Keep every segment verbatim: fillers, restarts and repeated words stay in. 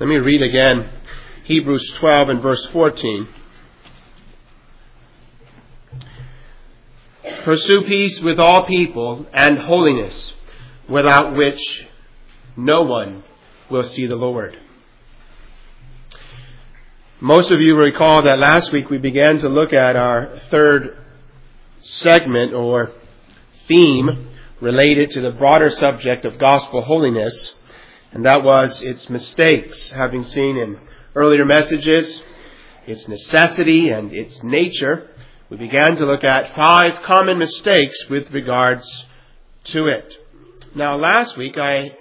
Let me read again Hebrews twelve and verse fourteen. Pursue peace with all people and holiness, without which no one will see the Lord. Most of you recall that last week we began to look at our third segment or theme related to the broader subject of gospel holiness, and that was its mistakes, having seen in earlier messages its necessity and its nature. We began to look at five common mistakes with regards to it. Now, last week I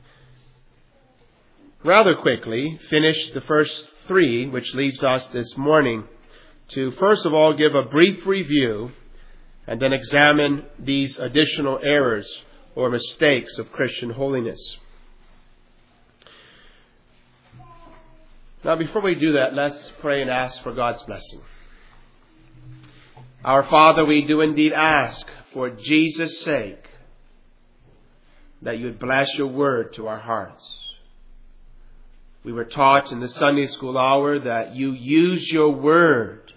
rather quickly finished the first three, which leaves us this morning to first of all give a brief review and then examine these additional errors or mistakes of Christian holiness. Now, before we do that, let's pray and ask for God's blessing. Our Father, we do indeed ask for Jesus' sake that you would bless your word to our hearts. We were taught in the Sunday school hour that you use your word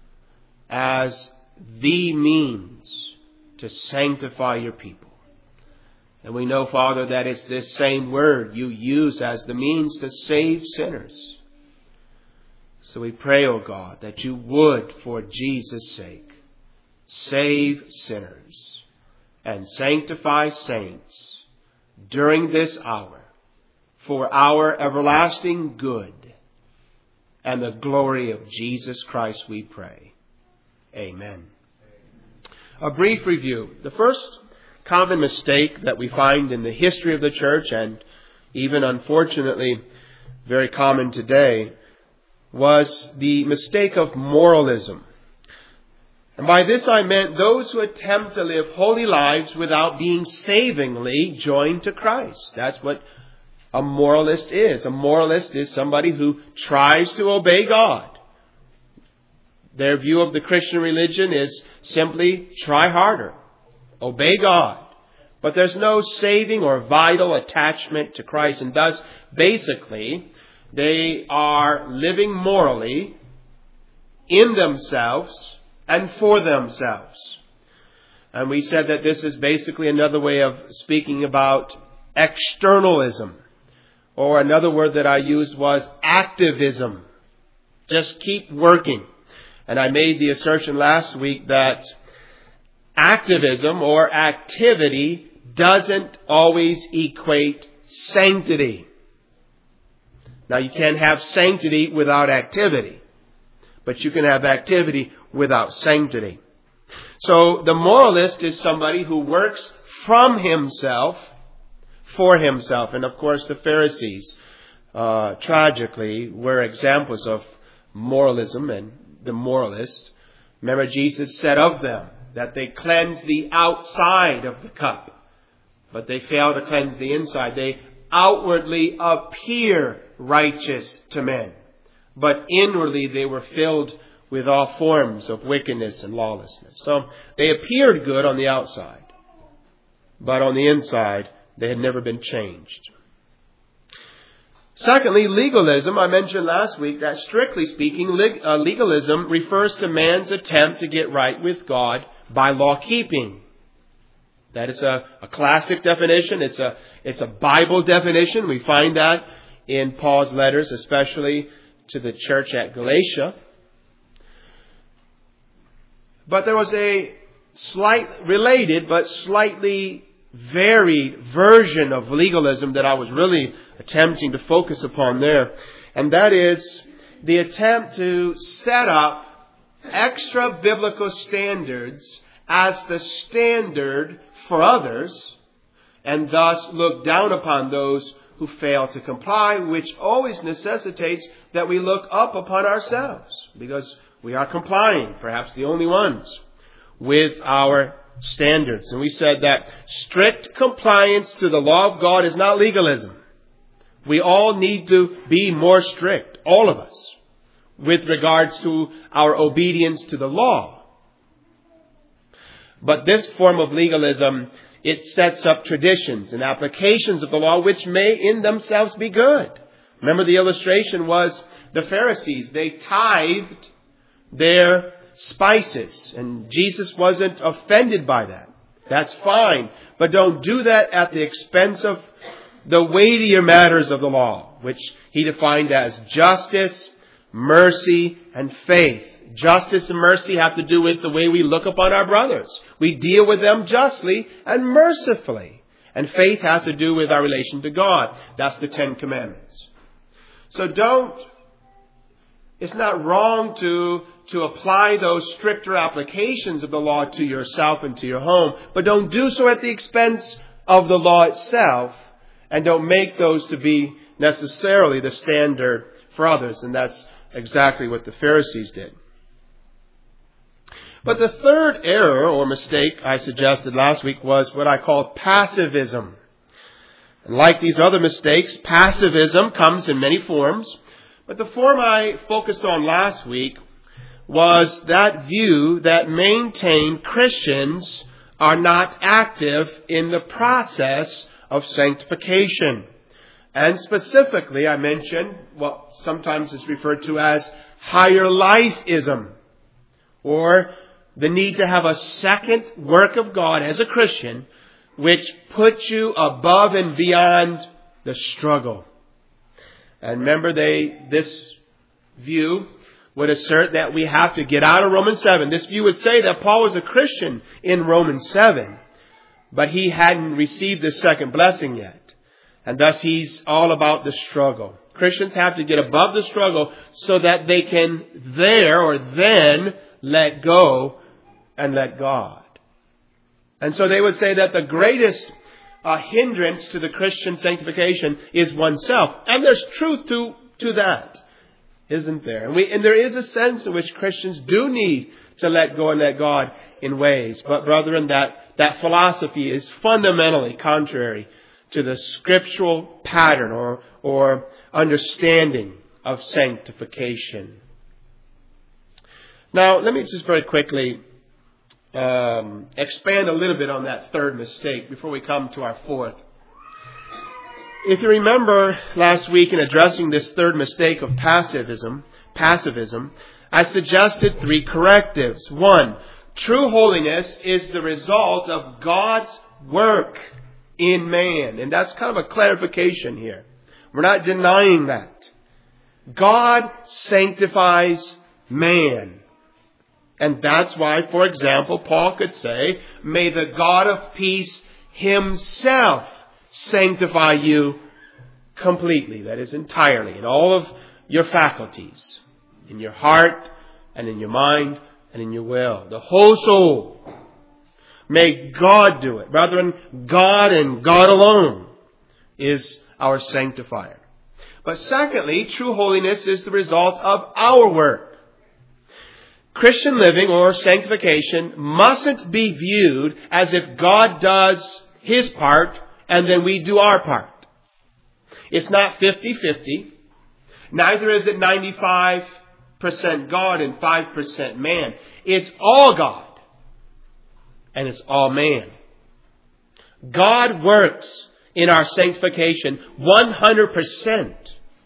as the means to sanctify your people. And we know, Father, that it's this same word you use as the means to save sinners. So we pray, O God, that you would, for Jesus' sake, save sinners and sanctify saints during this hour for our everlasting good and the glory of Jesus Christ, we pray. Amen. A brief review. The first common mistake that we find in the history of the church, and even unfortunately very common today, was the mistake of moralism. And by this I meant those who attempt to live holy lives without being savingly joined to Christ. That's what a moralist is. A moralist is somebody who tries to obey God. Their view of the Christian religion is simply try harder, obey God. But there's no saving or vital attachment to Christ. And thus, basically, they are living morally in themselves and for themselves. And we said that this is basically another way of speaking about externalism. Or another word that I used was activism. Just keep working. And I made the assertion last week that activism or activity doesn't always equate sanctity. Now, you can't have sanctity without activity, but you can have activity without sanctity. So the moralist is somebody who works from himself for himself. And of course, the Pharisees, uh, tragically, were examples of moralism and the moralists. Remember, Jesus said of them that they cleanse the outside of the cup, but they fail to cleanse the inside. They outwardly appear righteous to men, but inwardly they were filled with all forms of wickedness and lawlessness. So they appeared good on the outside, but on the inside they had never been changed. Secondly, legalism. I mentioned last week that strictly speaking, legalism refers to man's attempt to get right with God by law keeping. That is a, a classic definition. It's a, it's a Bible definition. We find that in Paul's letters, especially to the church at Galatia. But there was a slight, related but slightly varied version of legalism that I was really attempting to focus upon there. And that is the attempt to set up extra biblical standards as the standard for others, and thus look down upon those who fail to comply, which always necessitates that we look up upon ourselves, because we are complying, perhaps the only ones, with our standards. And we said that strict compliance to the law of God is not legalism. We all need to be more strict, all of us, with regards to our obedience to the law. But this form of legalism, it sets up traditions and applications of the law which may in themselves be good, Remember, the illustration was the Pharisees. They tithed their spices, and Jesus wasn't offended by that. That's fine. But don't do that at the expense of the weightier matters of the law, which he defined as justice, mercy, and faith. Justice and mercy have to do with the way we look upon our brothers. We deal with them justly and mercifully. And faith has to do with our relation to God. That's the Ten Commandments. So don't, it's not wrong to, to apply those stricter applications of the law to yourself and to your home, but don't do so at the expense of the law itself, and don't make those to be necessarily the standard for others. And that's exactly what the Pharisees did. But the third error or mistake I suggested last week was what I call passivism. And like these other mistakes, passivism comes in many forms. But the form I focused on last week was that view that maintained Christians are not active in the process of sanctification. And specifically, I mentioned what sometimes is referred to as higher lifeism, or the need to have a second work of God as a Christian, which puts you above and beyond the struggle. And remember, they this view would assert that we have to get out of Romans seven. This view would say that Paul was a Christian in Romans seven, but he hadn't received the second blessing yet. And thus he's all about the struggle. Christians have to get above the struggle so that they can there or then let go and let God. And so they would say that the greatest uh, hindrance to the Christian sanctification is oneself. And there's truth to, to that, isn't there? And, we, and there is a sense in which Christians do need to let go and let God in ways. But brethren, that, that philosophy is fundamentally contrary to the scriptural pattern or, or understanding of sanctification. Now, let me just very quickly um, expand a little bit on that third mistake before we come to our fourth. If you remember last week in addressing this third mistake of passivism, passivism, I suggested three correctives. One, true holiness is the result of God's work in man. And that's kind of a clarification here. We're not denying that. God sanctifies man. And that's why, for example, Paul could say, may the God of peace himself sanctify you completely. That is entirely, in all of your faculties, in your heart and in your mind and in your will. The whole soul. May God do it. Brethren, God and God alone is our sanctifier. But secondly, true holiness is the result of our work. Christian living or sanctification mustn't be viewed as if God does his part and then we do our part. It's not fifty-fifty. Neither is it ninety-five percent God and five percent man. It's all God and it's all man. God works in our sanctification one hundred percent.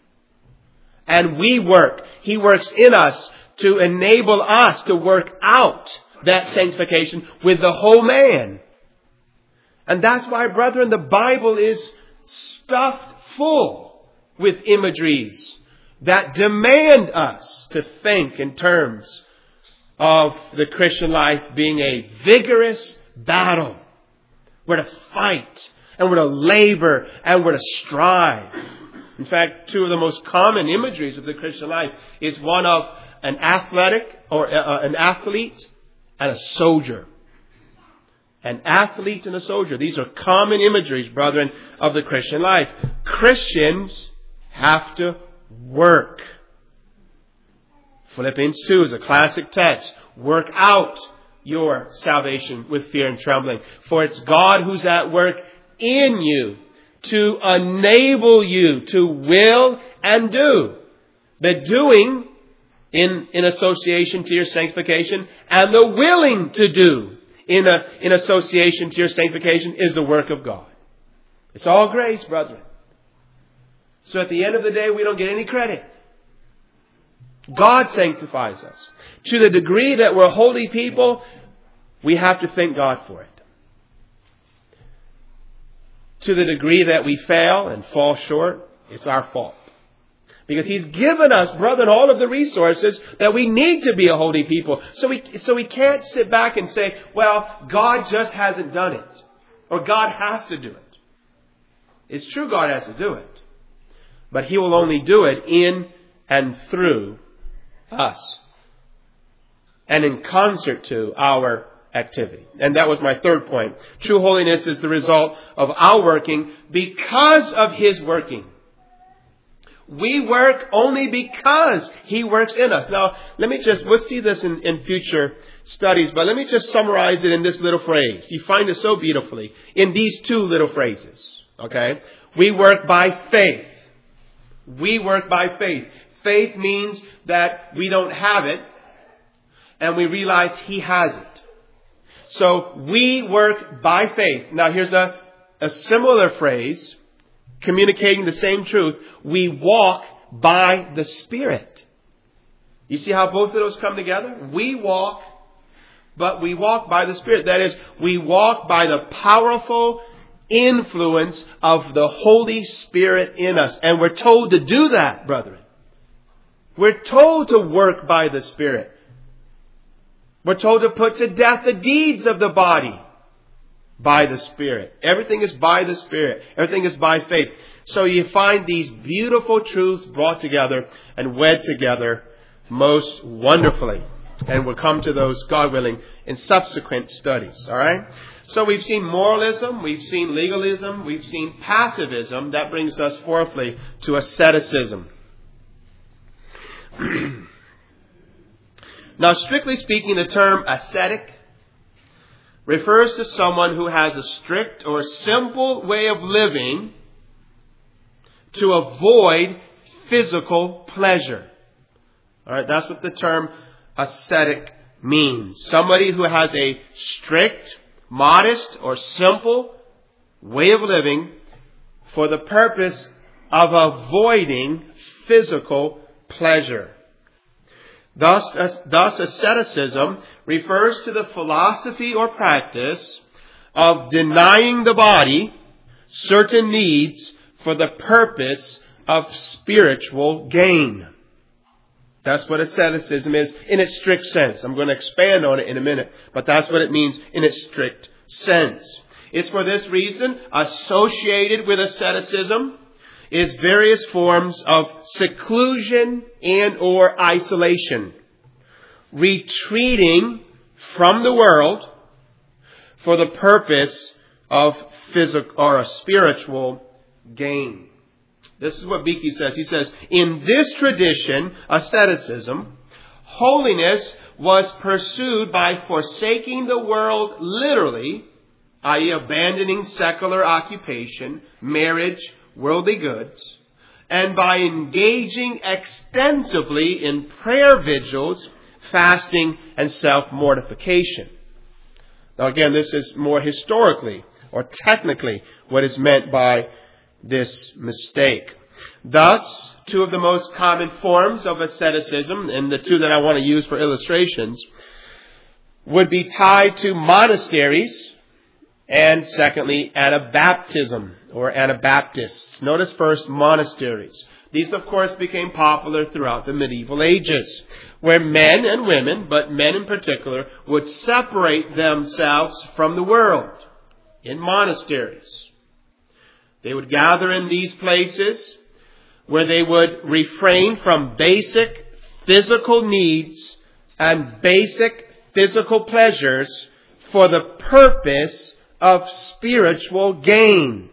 And we work. He works in us to enable us to work out that sanctification with the whole man. And that's why, brethren, the Bible is stuffed full with imageries that demand us to think in terms of the Christian life being a vigorous battle. We're to fight, and we're to labor, and we're to strive. In fact, two of the most common imageries of the Christian life is one of an athletic or uh, an athlete and a soldier. An athlete and a soldier. These are common imageries, brethren, of the Christian life. Christians have to work. Philippians two is a classic text. Work out your salvation with fear and trembling. For it's God who's at work in you to enable you to will and do. The doing in, in association to your sanctification, and the willing to do in, a, in association to your sanctification is the work of God. It's all grace, brethren. So at the end of the day, we don't get any credit. God sanctifies us. To the degree that we're holy people, we have to thank God for it. To the degree that we fail and fall short, it's our fault. Because He's given us, brethren, all of the resources that we need to be a holy people. So we, so we can't sit back and say, well, God just hasn't done it. Or God has to do it. It's true God has to do it. But He will only do it in and through us. And in concert to our activity. And that was my third point. True holiness is the result of our working because of His working. We work only because He works in us. Now, let me just, we'll see this in, in future studies, but let me just summarize it in this little phrase. You find it so beautifully in these two little phrases. Okay? We work by faith. We work by faith. Faith means that we don't have it and we realize He has it. So we work by faith. Now here's a, a similar phrase communicating the same truth. We walk by the Spirit. You see how both of those come together? We walk, but we walk by the Spirit. That is, we walk by the powerful influence of the Holy Spirit in us. And we're told to do that, brethren. We're told to work by the Spirit. We're told to put to death the deeds of the body by the Spirit. Everything is by the Spirit. Everything is by faith. So you find these beautiful truths brought together and wed together most wonderfully. And we'll come to those, God willing, in subsequent studies. All right? So we've seen moralism, we've seen legalism, we've seen passivism. That brings us fourthly to asceticism. Now, strictly speaking, the term ascetic refers to someone who has a strict or simple way of living to avoid physical pleasure. All right, that's what the term ascetic means. Somebody who has a strict, modest, or simple way of living for the purpose of avoiding physical pleasure. Thus, thus, asceticism refers to the philosophy or practice of denying the body certain needs for the purpose of spiritual gain. That's what asceticism is in its strict sense. I'm going to expand on it in a minute, but that's what it means in its strict sense. It's for this reason associated with asceticism is various forms of seclusion and or isolation. Retreating from the world for the purpose of physical or a spiritual gain. This is what Beeke says. He says, in this tradition, asceticism, holiness was pursued by forsaking the world literally, that is abandoning secular occupation, marriage, worldly goods, and by engaging extensively in prayer vigils, fasting, and self-mortification. Now again, this is more historically or technically what is meant by this mistake. Thus, two of the most common forms of asceticism, and the two that I want to use for illustrations, would be tied to monasteries and secondly, Anabaptism or Anabaptists. Notice first monasteries. These, of course, became popular throughout the medieval ages, where men and women, but men in particular, would separate themselves from the world in monasteries. They would gather in these places where they would refrain from basic physical needs and basic physical pleasures for the purpose of spiritual gain.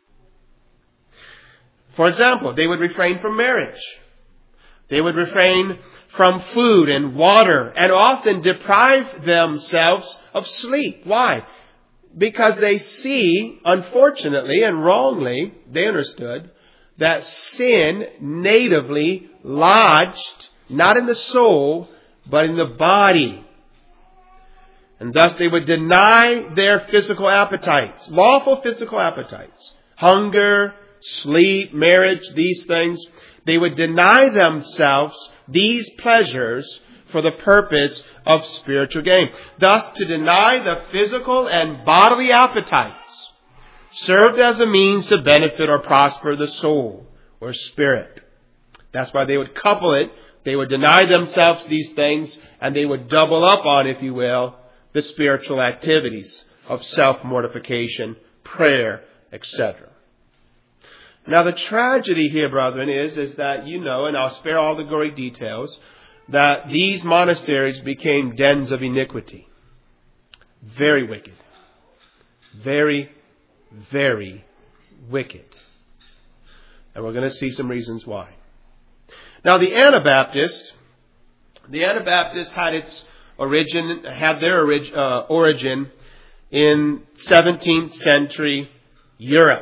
For example, they would refrain from marriage. They would refrain from food and water and often deprive themselves of sleep. Why? Because they see, unfortunately and wrongly, they understood that sin natively lodged not in the soul, but in the body. And thus they would deny their physical appetites, lawful physical appetites, hunger, sleep, marriage, these things. They would deny themselves these pleasures for the purpose of spiritual gain. Thus, to deny the physical and bodily appetites served as a means to benefit or prosper the soul or spirit. That's why they would couple it. They would deny themselves these things, and they would double up on, if you will, the spiritual activities of self-mortification, prayer, et cetera. Now, the tragedy here, brethren, is, is that you know, and I'll spare all the gory details, that these monasteries became dens of iniquity. Very wicked. Very, very wicked. And we're going to see some reasons why. Now, the Anabaptist, the Anabaptist had its origin, had their orig, uh, origin in seventeenth century Europe.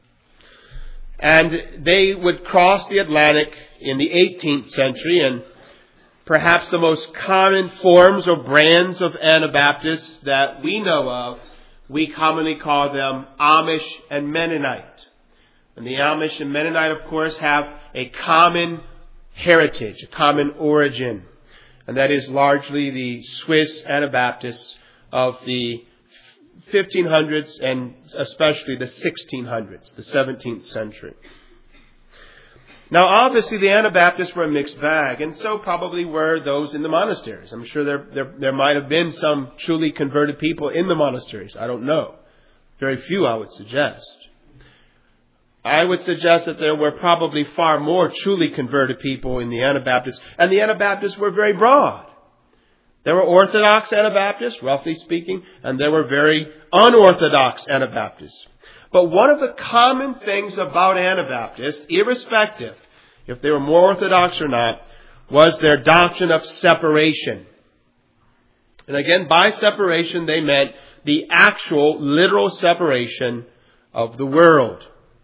And they would cross the Atlantic in the eighteenth century, and perhaps the most common forms or brands of Anabaptists that we know of, we commonly call them Amish and Mennonite. And the Amish and Mennonite, of course, have a common heritage, a common origin. And that is largely the Swiss Anabaptists of the fifteen hundreds and especially the sixteen hundreds, the seventeenth century. Now, obviously, the Anabaptists were a mixed bag, and so probably were those in the monasteries. I'm sure there, there, there might have been some truly converted people in the monasteries. I don't know. Very few, I would suggest. I would suggest that there were probably far more truly converted people in the Anabaptists, and the Anabaptists were very broad. There were Orthodox Anabaptists, roughly speaking, and there were very unorthodox Anabaptists. But one of the common things about Anabaptists, irrespective if they were more orthodox or not, was their doctrine of separation. And again, by separation, they meant the actual, literal separation of the world.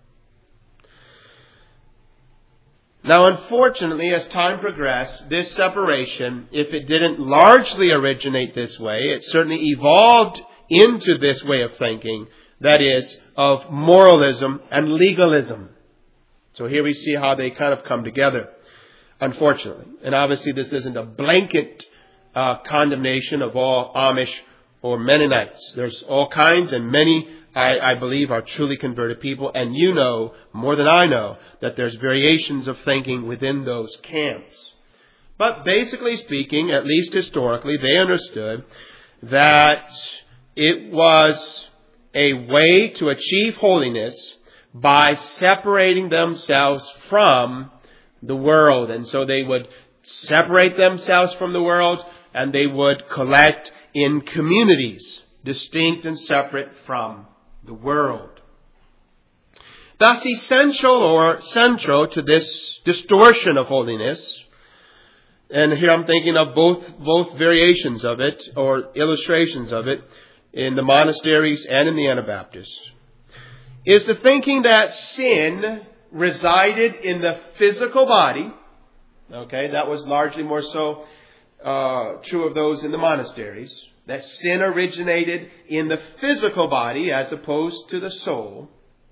Now, unfortunately, as time progressed, this separation, if it didn't largely originate this way, it certainly evolved into this way of thinking, that is, of moralism and legalism. So here we see how they kind of come together, unfortunately. And obviously this isn't a blanket uh, condemnation of all Amish or Mennonites. There's all kinds, and many, I, I believe, are truly converted people. And you know, more than I know, that there's variations of thinking within those camps. But basically speaking, at least historically, they understood that it was a way to achieve holiness by separating themselves from the world. And so they would separate themselves from the world, and they would collect in communities, distinct and separate from the world. Thus, essential or central to this distortion of holiness, and here I'm thinking of both, both variations of it, or illustrations of it, in the monasteries and in the Anabaptists, is the thinking that sin resided in the physical body. Okay, that was largely more so uh, true of those in the monasteries. That sin originated in the physical body as opposed to the soul.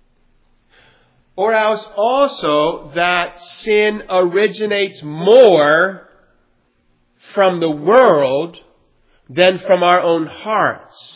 Or else also that sin originates more from the world than from our own hearts.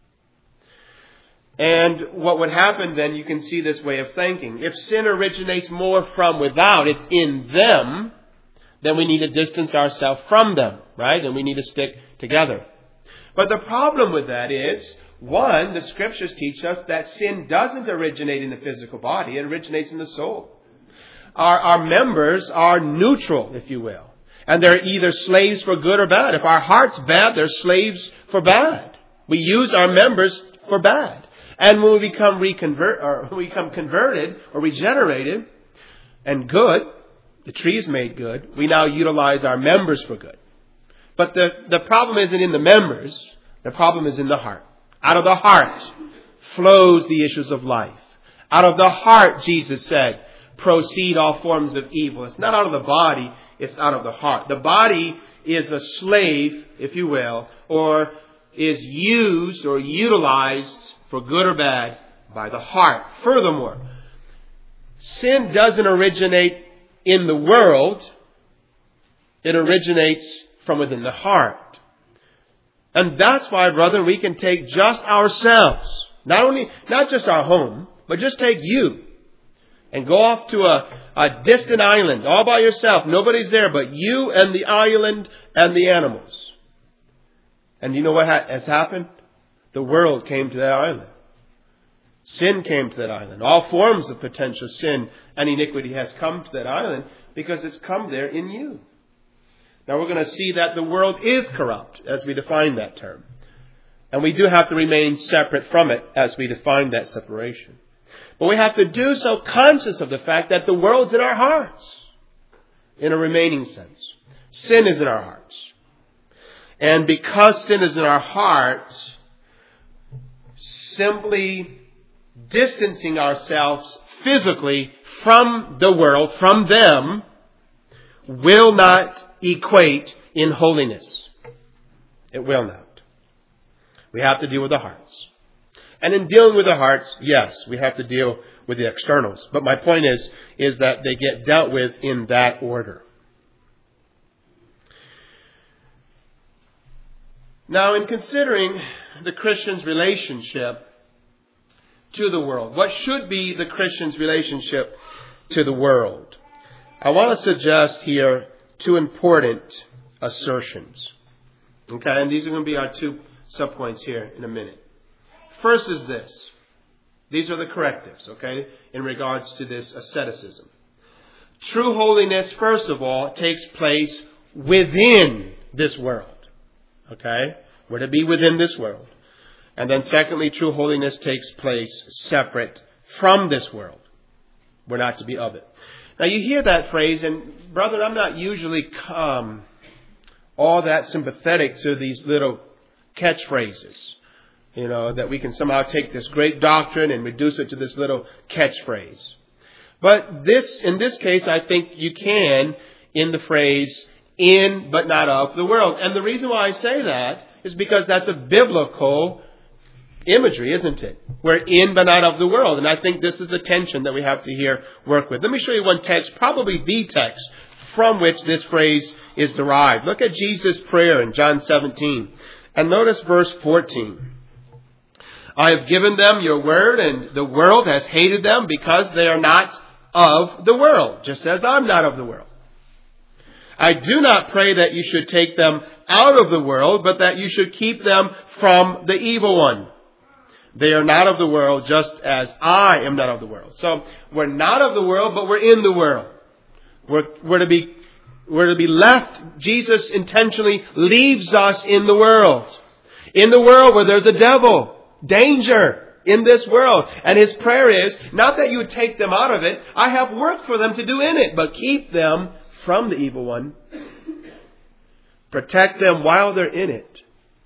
And what would happen then, you can see this way of thinking. If sin originates more from without, it's in them, then we need to distance ourselves from them, right? And we need to stick together. But the problem with that is, one, the scriptures teach us that sin doesn't originate in the physical body. It originates in the soul. Our, our members are neutral, if you will. And they're either slaves for good or bad. If our heart's bad, they're slaves for bad. We use our members for bad. And when we become reconvert, or we become converted or regenerated and good, the tree is made good, we now utilize our members for good. But the, the problem isn't in the members. The problem is in the heart. Out of the heart flows the issues of life. Out of the heart, Jesus said, proceed all forms of evil. It's not out of the body, it's out of the heart. The body is a slave, if you will, or is used or utilized for good or bad by the heart. Furthermore, sin doesn't originate in the world. It originates from within the heart. And that's why, brother, we can take just ourselves, not only, not just our home, but just take you and go off to a, a distant island all by yourself. Nobody's there but you and the island and the animals. And you know what ha- has happened? The world came to that island. Sin came to that island. All forms of potential sin and iniquity has come to that island because it's come there in you. Now we're going to see that the world is corrupt as we define that term. And we do have to remain separate from it as we define that separation. But we have to do so conscious of the fact that the world's in our hearts. In a remaining sense. Sin is in our hearts. And because sin is in our hearts, simply distancing ourselves physically from the world, from them, will not equate in holiness. It will not. We have to deal with the hearts. And in dealing with the hearts, yes, we have to deal with the externals. But my point is, is that they get dealt with in that order. Now, in considering the Christian's relationship to the world, what should be the Christian's relationship to the world? I want to suggest here two important assertions. Okay, and these are going to be our two subpoints here in a minute. First is this. These are the correctives, okay, in regards to this asceticism. True holiness, first of all, takes place within this world. Okay? We're to be within this world. And then secondly, true holiness takes place separate from this world. We're not to be of it. Now you hear that phrase, and brother, I'm not usually um, all that sympathetic to these little catchphrases. You know, that we can somehow take this great doctrine and reduce it to this little catchphrase. But this, in this case, I think you can in the phrase, in but not of the world. And the reason why I say that is because that's a biblical imagery, isn't it? We're in but not of the world. And I think this is the tension that we have to here work with. Let me show you one text, probably the text, from which this phrase is derived. Look at Jesus' prayer in John seventeen. And notice verse fourteen. I have given them your word, and the world has hated them because they are not of the world, just as I'm not of the world. I do not pray that you should take them out of the world, but that you should keep them from the evil one. They are not of the world, just as I am not of the world. So we're not of the world, but we're in the world. We're, we're to be, we're to be left. Jesus intentionally leaves us in the world. In the world where there's a devil. Danger in this world. And his prayer is, not that you would take them out of it. I have work for them to do in it, but keep them from the evil one. Protect them while they're in it.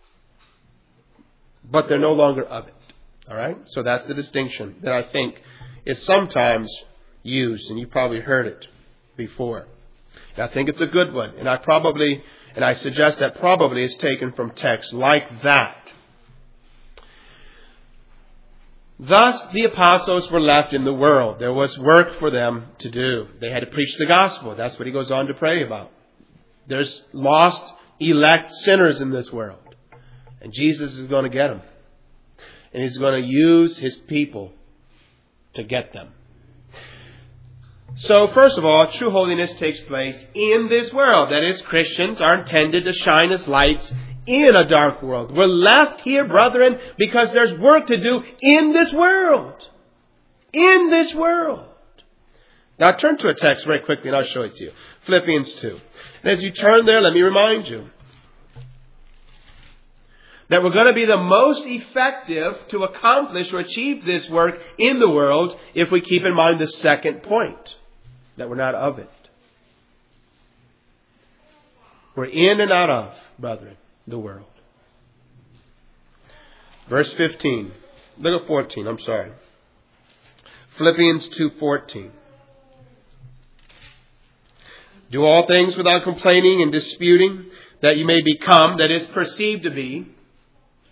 But they're no longer of it. All right? So that's the distinction that I think is sometimes used. And you've probably heard it before. And I think it's a good one. And I probably, and I suggest that probably is taken from texts like that. Thus, the apostles were left in the world. There was work for them to do. They had to preach the gospel. That's what he goes on to pray about. There's lost, elect sinners in this world. And Jesus is going to get them. And he's going to use his people to get them. So, first of all, true holiness takes place in this world. That is, Christians are intended to shine as lights in a dark world. We're left here, brethren, because there's work to do in this world. In this world. Now turn to a text very quickly and I'll show it to you. Philippians two. And as you turn there, let me remind you that we're going to be the most effective to accomplish or achieve this work in the world if we keep in mind the second point, that we're not of it. We're in and out of, brethren, the world. Verse fifteen. Look at fourteen, I'm sorry. Philippians two fourteen. Do all things without complaining and disputing, that you may become, that is perceived to be,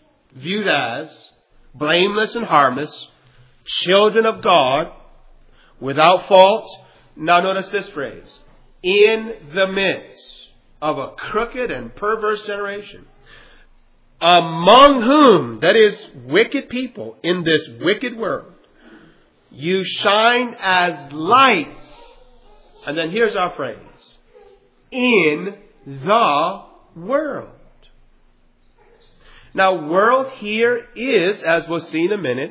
viewed as, blameless and harmless, children of God, without fault. Now notice this phrase. In the midst of a crooked and perverse generation, among whom, that is, wicked people in this wicked world, you shine as lights. And then here's our phrase. In the world. Now, world here is, as we'll see in a minute,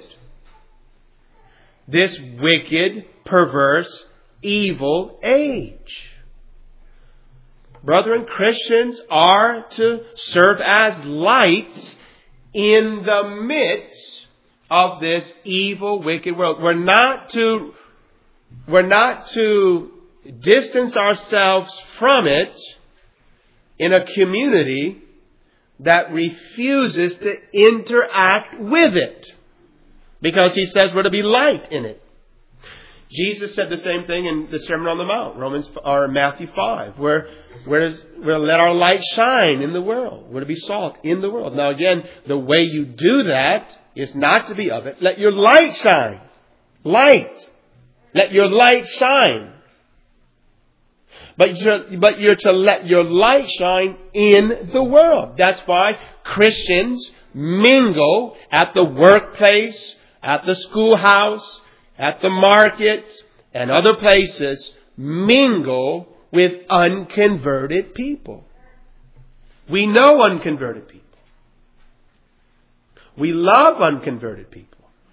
this wicked, perverse, evil age. Brethren, Christians are to serve as lights in the midst of this evil, wicked world. We're not to, we're not to distance ourselves from it in a community that refuses to interact with it. Because he says we're to be light in it. Jesus said the same thing in the Sermon on the Mount, Romans or Matthew five, where we're to, we're to let our light shine in the world. We're to be salt in the world. Now again, the way you do that is not to be of it. Let your light shine. Light. Let your light shine. But you're, but you're to let your light shine in the world. That's why Christians mingle at the workplace, at the schoolhouse, at the market, and other places, mingle with unconverted people. We know unconverted people. We love unconverted people.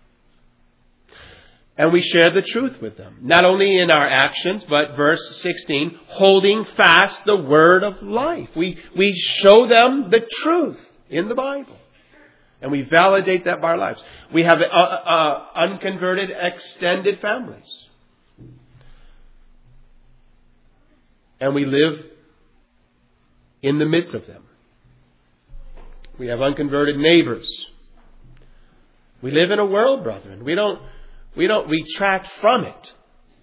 And we share the truth with them. Not only in our actions, but verse sixteen, holding fast the word of life. We, we show them the truth in the Bible. And we validate that by our lives. We have uh, uh, unconverted extended families. And we live in the midst of them. We have unconverted neighbors. We live in a world, brethren. We don't, we don't retract from it.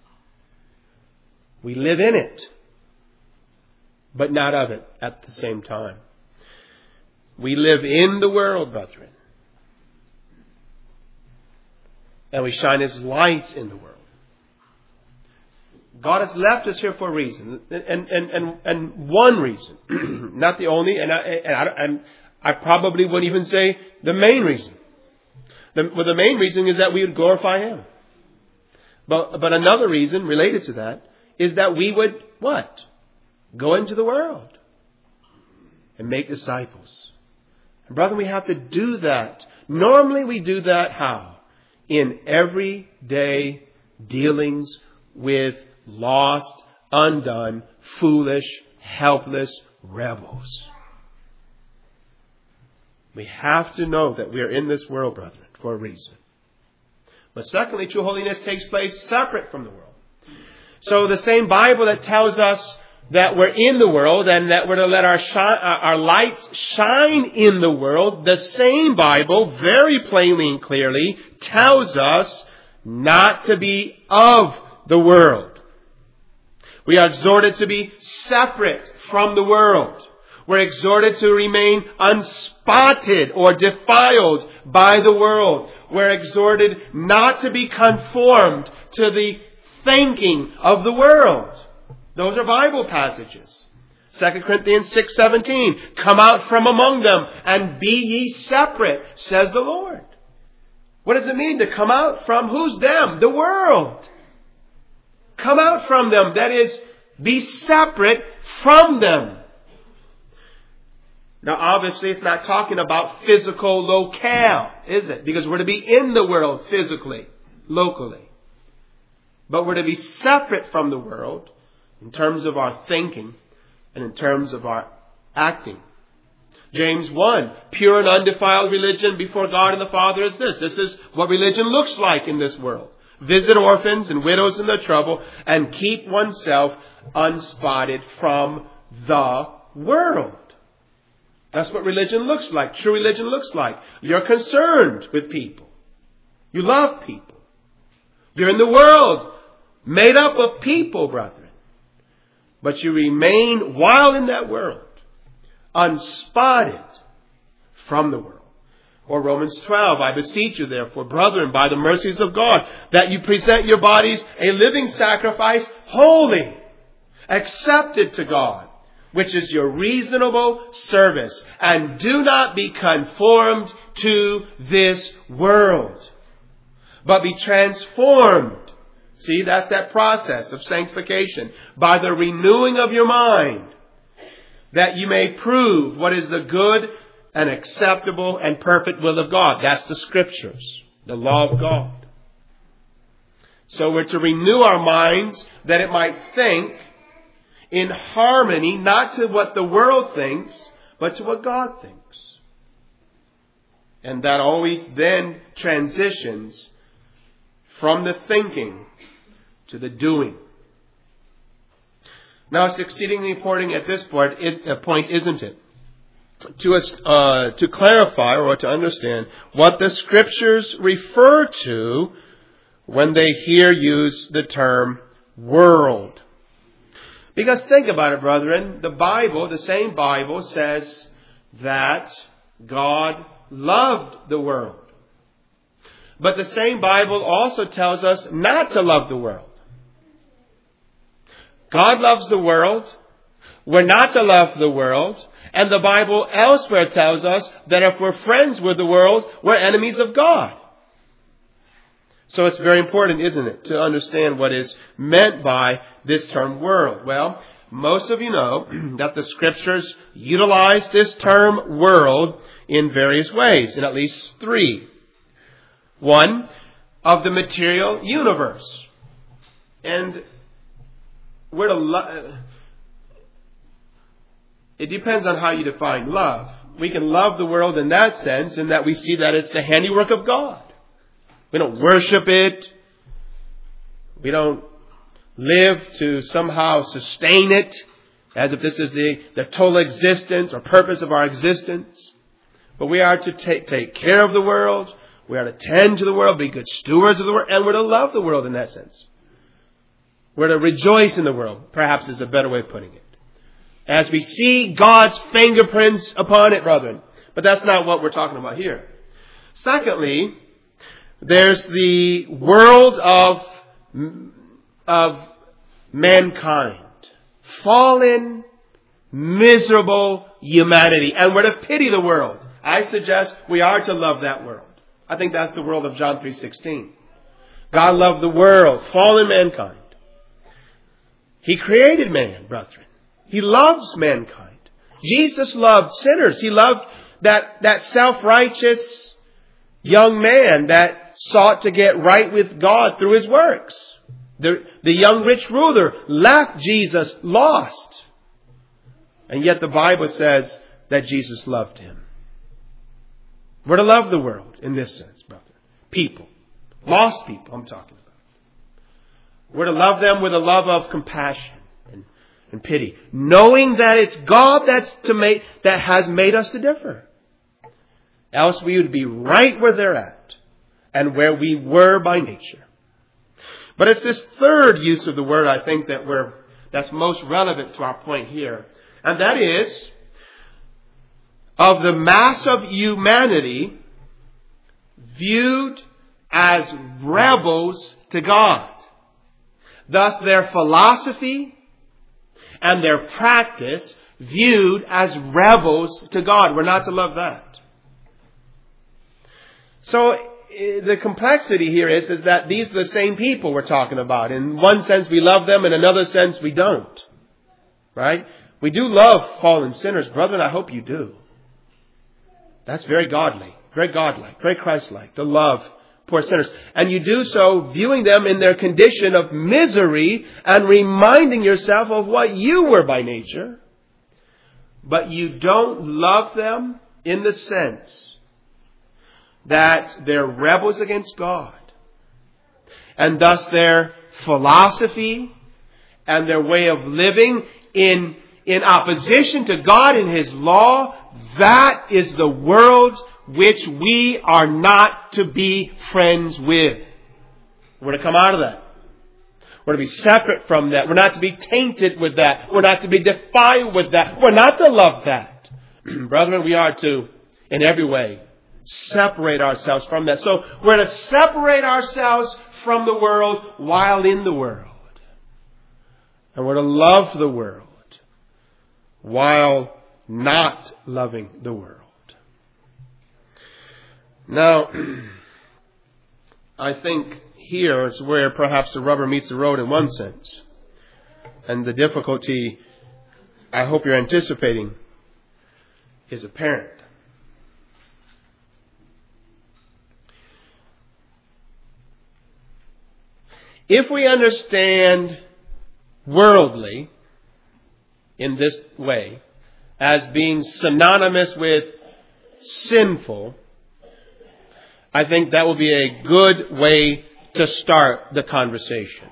We live in it, but not of it at the same time. We live in the world, brethren. And we shine as lights in the world. God has left us here for a reason. And, and, and, and one reason. Not the only. And I, and, I, and I probably wouldn't even say the main reason. The, well, the main reason is that we would glorify Him. But, but another reason related to that is that we would, what? Go into the world and make disciples. And brother, we have to do that. Normally we do that how? In everyday dealings with lost, undone, foolish, helpless rebels. We have to know that we are in this world, brethren, for a reason. But secondly, true holiness takes place separate from the world. So the same Bible that tells us that we're in the world and that we're to let our shine, our lights shine in the world, the same Bible very plainly and clearly tells us not to be of the world. We are exhorted to be separate from the world. We're exhorted to remain unspotted or defiled by the world. We're exhorted not to be conformed to the thinking of the world. Those are Bible passages. Second Corinthians six seventeen. Come out from among them and be ye separate, says the Lord. What does it mean to come out from who's them? The world. Come out from them. That is, be separate from them. Now, obviously, it's not talking about physical locale, is it? Because we're to be in the world physically, locally. But we're to be separate from the world in terms of our thinking and in terms of our acting. James one, pure and undefiled religion before God and the Father is this. This is what religion looks like in this world. Visit orphans and widows in their trouble and keep oneself unspotted from the world. That's what religion looks like. True religion looks like. You're concerned with people. You love people. You're in the world made up of people, brethren. But you remain, while in that world, unspotted from the world. Or Romans twelve, I beseech you therefore, brethren, by the mercies of God, that you present your bodies a living sacrifice, holy, accepted to God, which is your reasonable service. And do not be conformed to this world, but be transformed. See, that's that process of sanctification. By the renewing of your mind, that you may prove what is the good and acceptable and perfect will of God. That's the Scriptures, the law of God. So we're to renew our minds that it might think in harmony, not to what the world thinks, but to what God thinks. And that always then transitions from the thinking to the doing. Now, it's exceedingly important at this point, is, uh, point isn't it? To, uh, to clarify or to understand what the Scriptures refer to when they here use the term world. Because think about it, brethren. The Bible, the same Bible, says that God loved the world. But the same Bible also tells us not to love the world. God loves the world. We're not to love the world. And the Bible elsewhere tells us that if we're friends with the world, we're enemies of God. So it's very important, isn't it, to understand what is meant by this term world. Well, most of you know that the Scriptures utilize this term world in various ways, in at least three. One, of the material universe. And we're to lo- it depends on how you define love. We can love the world in that sense, in that we see that it's the handiwork of God. We don't worship it. We don't live to somehow sustain it, as if this is the, the total existence or purpose of our existence. But we are to take, take care of the world. We are to tend to the world, be good stewards of the world, and we're to love the world in that sense. We're to rejoice in the world, perhaps is a better way of putting it, as we see God's fingerprints upon it, brethren. But that's not what we're talking about here. Secondly, there's the world of, of mankind. Fallen, miserable humanity. And we're to pity the world. I suggest we are to love that world. I think that's the world of John three sixteen. God loved the world, fallen mankind. He created man, brethren. He loves mankind. Jesus loved sinners. He loved that, that self-righteous young man that sought to get right with God through his works. The, the young rich ruler left Jesus lost. And yet the Bible says that Jesus loved him. We're to love the world in this sense, brother. People. Lost people, I'm talking about. We're to love them with a love of compassion and, and pity, knowing that it's God that's to make, that has made us to differ. Else we would be right where they're at and where we were by nature. But it's this third use of the word, I think, that we're, that's most relevant to our point here. And that is, of the mass of humanity viewed as rebels to God. Thus their philosophy and their practice viewed as rebels to God. We're not to love that. So the complexity here is, is that these are the same people we're talking about. In one sense we love them, in another sense we don't. Right? We do love fallen sinners, brethren. I hope you do. That's very godly, very godlike, very Christ-like, to love poor sinners. And you do so viewing them in their condition of misery and reminding yourself of what you were by nature. But you don't love them in the sense that they're rebels against God. And thus their philosophy and their way of living in, in opposition to God and His law, that is the world which we are not to be friends with. We're to come out of that. We're to be separate from that. We're not to be tainted with that. We're not to be defiled with that. We're not to love that. Brethren, we are to, in every way, separate ourselves from that. So we're to separate ourselves from the world while in the world. And we're to love the world while not loving the world. Now, I think here is where perhaps the rubber meets the road in one sense. And the difficulty, I hope you're anticipating, is apparent. If we understand worldly in this way as being synonymous with sinful, I think that will be a good way to start the conversation.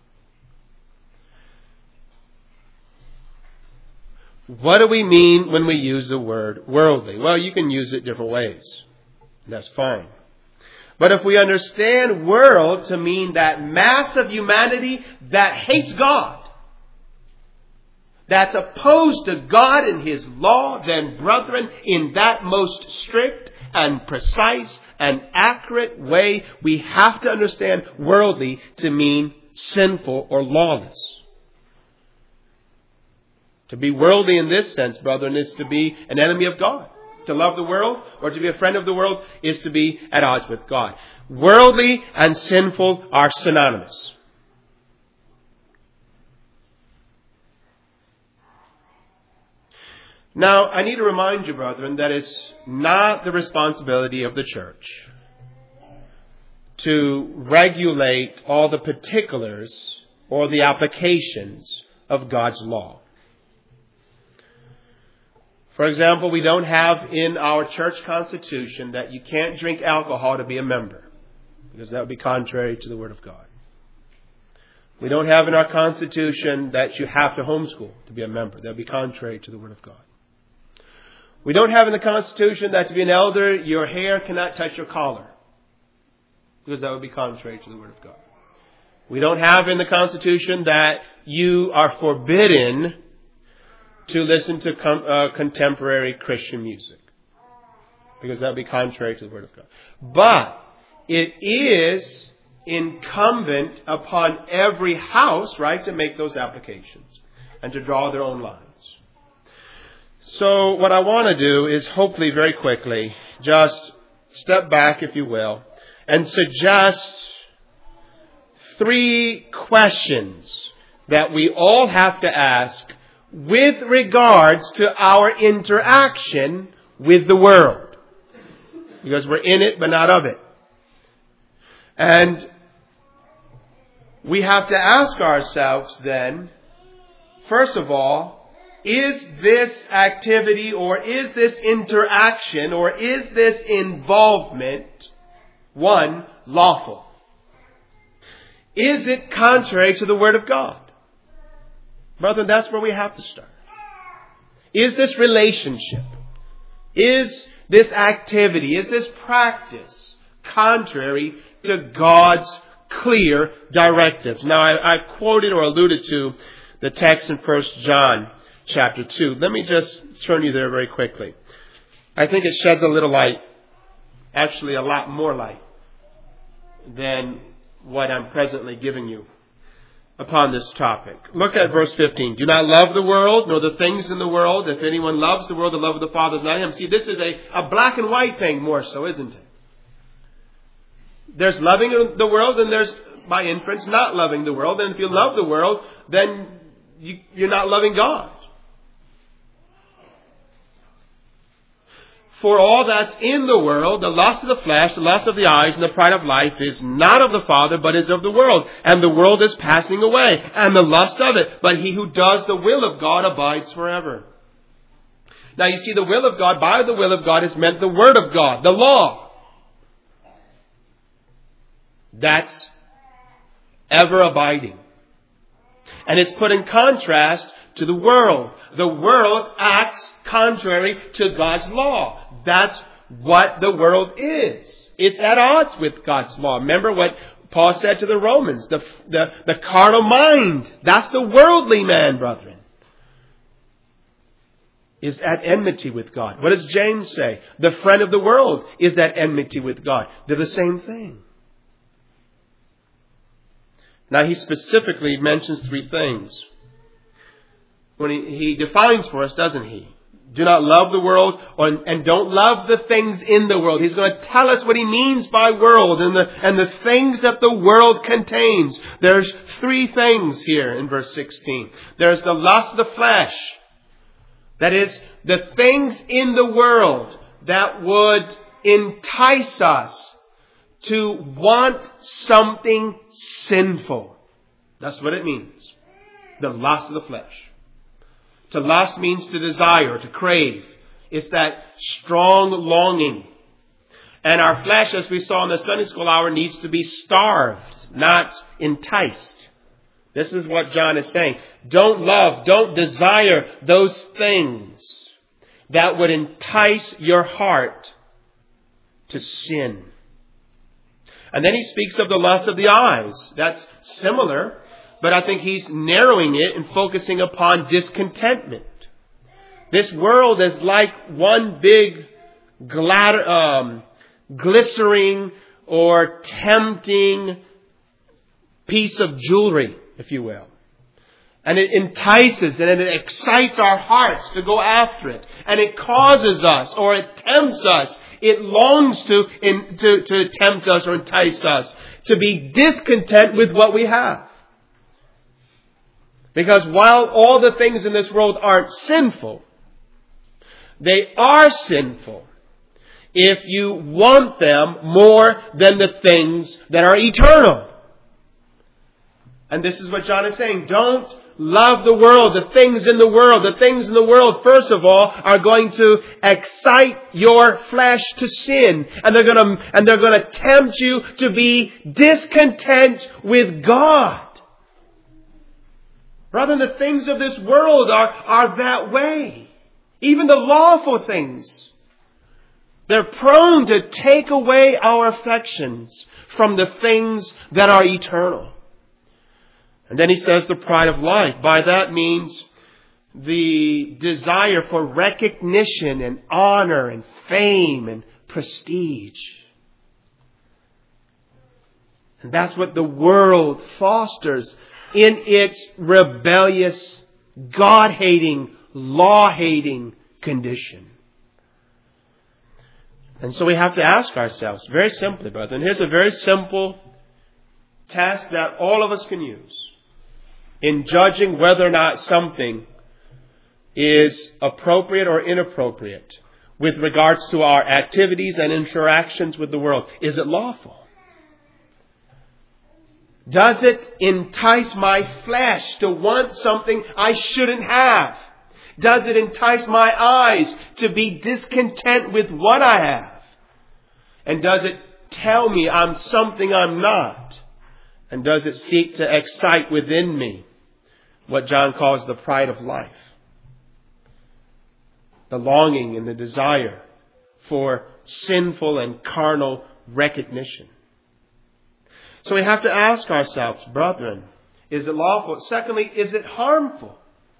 What do we mean when we use the word worldly? Well, you can use it different ways. That's fine. But if we understand world to mean that mass of humanity that hates God, that's opposed to God and His law, then, brethren, in that most strict and precise and accurate way, we have to understand worldly to mean sinful or lawless. To be worldly in this sense, brethren, is to be an enemy of God. To love the world or to be a friend of the world is to be at odds with God. Worldly and sinful are synonymous. Now, I need to remind you, brethren, that it's not the responsibility of the church to regulate all the particulars or the applications of God's law. For example, we don't have in our church constitution that you can't drink alcohol to be a member, because that would be contrary to the Word of God. We don't have in our constitution that you have to homeschool to be a member. That would be contrary to the Word of God. We don't have in the Constitution that to be an elder, your hair cannot touch your collar, because that would be contrary to the Word of God. We don't have in the Constitution that you are forbidden to listen to com- uh, contemporary Christian music, because that would be contrary to the Word of God. But it is incumbent upon every house, right, to make those applications and to draw their own lines. So what I want to do is hopefully very quickly just step back, if you will, and suggest three questions that we all have to ask with regards to our interaction with the world. Because we're in it, but not of it. And we have to ask ourselves then, first of all, is this activity or is this interaction or is this involvement, one, lawful? Is it contrary to the Word of God? Brethren, that's where we have to start. Is this relationship, is this activity, is this practice contrary to God's clear directives? Now, I, I've quoted or alluded to the text in First John chapter two. Let me just turn you there very quickly. I think it sheds a little light, actually a lot more light than what I'm presently giving you upon this topic. Look at verse fifteen. Do not love the world, nor the things in the world. If anyone loves the world, the love of the Father is not in him. See, this is a, a black and white thing more so, isn't it? There's loving the world and there's, by inference, not loving the world. And if you love the world, then you, you're not loving God. For all that's in the world, the lust of the flesh, the lust of the eyes, and the pride of life is not of the Father, but is of the world. And the world is passing away, and the lust of it. But he who does the will of God abides forever. Now you see, the will of God, by the will of God, is meant the Word of God, the law. That's ever abiding. And it's put in contrast to the world. The world acts contrary to God's law. That's what the world is. It's at odds with God's law. Remember what Paul said to the Romans. The, the, the carnal mind. That's the worldly man, brethren. is at enmity with God. What does James say? The friend of the world is at enmity with God. They're the same thing. Now he specifically mentions three things. When he, he defines for us, doesn't he? Do not love the world or, and don't love the things in the world. He's going to tell us what he means by world and the, and the things that the world contains. There's three things here in verse sixteen. There's the lust of the flesh. That is, the things in the world that would entice us to want something sinful. That's what it means. The lust of the flesh. To lust means to desire, to crave. It's that strong longing. And our flesh, as we saw in the Sunday school hour, needs to be starved, not enticed. This is what John is saying. Don't love, don't desire those things that would entice your heart to sin. And then he speaks of the lust of the eyes. That's similar. But I think he's narrowing it and focusing upon discontentment. This world is like one big glad, um, glistering or tempting piece of jewelry, if you will. And it entices and it excites our hearts to go after it. And it causes us or it tempts us. It longs to, in, to, to tempt us or entice us to be discontent with what we have. Because while all the things in this world aren't sinful, they are sinful if you want them more than the things that are eternal. And this is what John is saying. Don't love the world, the things in the world. The things in the world, first of all, are going to excite your flesh to sin. And they're going to, and they're going to tempt you to be discontent with God. Rather, the things of this world are, are that way. Even the lawful things. They're prone to take away our affections from the things that are eternal. And then he says the pride of life. By that means the desire for recognition and honor and fame and prestige. And that's what the world fosters in its rebellious, God-hating, law-hating condition. And so we have to ask ourselves, very simply, brother, and here's a very simple test that all of us can use in judging whether or not something is appropriate or inappropriate with regards to our activities and interactions with the world. Is it lawful? Does it entice my flesh to want something I shouldn't have? Does it entice my eyes to be discontent with what I have? And does it tell me I'm something I'm not? And does it seek to excite within me what John calls the pride of life? The longing and the desire for sinful and carnal recognition. So we have to ask ourselves, brethren, is it lawful? Secondly, is it harmful?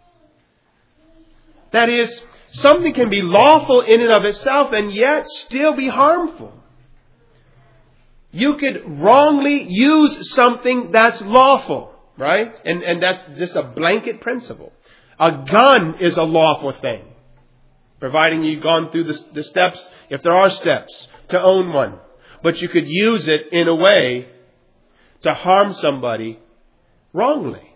That is, something can be lawful in and of itself and yet still be harmful. You could wrongly use something that's lawful, right? And, and that's just a blanket principle. A gun is a lawful thing, providing you've gone through the, the steps, if there are steps, to own one. But you could use it in a way to harm somebody wrongly.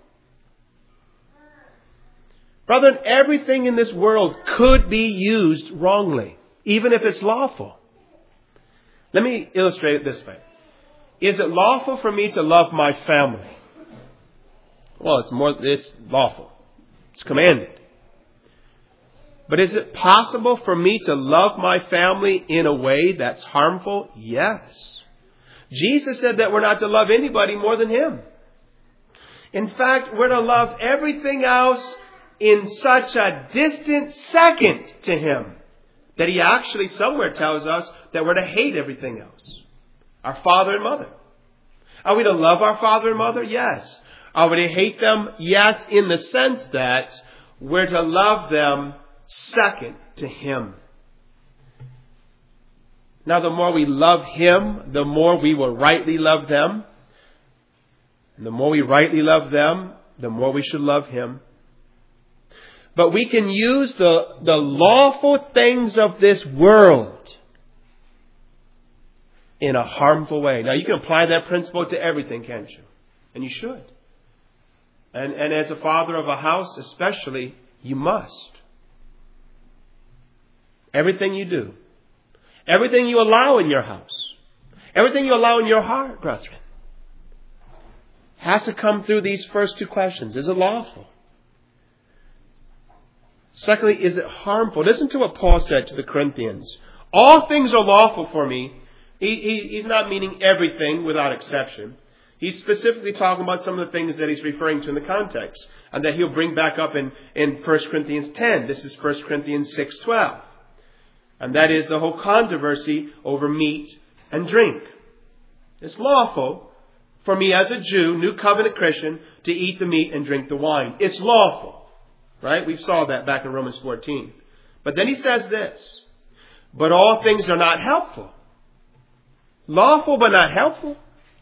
Brethren, everything in this world could be used wrongly, even if it's lawful. Let me illustrate it this way. Is it lawful for me to love my family? Well, it's more, it's lawful. It's commanded. But is it possible for me to love my family in a way that's harmful? Yes. Jesus said that we're not to love anybody more than Him. In fact, we're to love everything else in such a distant second to Him that He actually somewhere tells us that we're to hate everything else. Our father and mother. Are we to love our father and mother? Yes. Are we to hate them? Yes, in the sense that we're to love them second to Him. Now, the more we love Him, the more we will rightly love them. And the more we rightly love them, the more we should love Him. But we can use the, the lawful things of this world in a harmful way. Now, you can apply that principle to everything, can't you? And you should. And, and as a father of a house, especially, you must. Everything you do, everything you allow in your house, everything you allow in your heart, brethren, has to come through these first two questions. Is it lawful? Secondly, is it harmful? Listen to what Paul said to the Corinthians. All things are lawful for me. He, he, he's not meaning everything without exception. He's specifically talking about some of the things that he's referring to in the context, and that he'll bring back up in, in First Corinthians ten. This is First Corinthians six twelve. And that is the whole controversy over meat and drink. It's lawful for me as a Jew, New Covenant Christian, to eat the meat and drink the wine. It's lawful. Right? We saw that back in Romans fourteen. But then he says this. But all things are not helpful. Lawful but not helpful.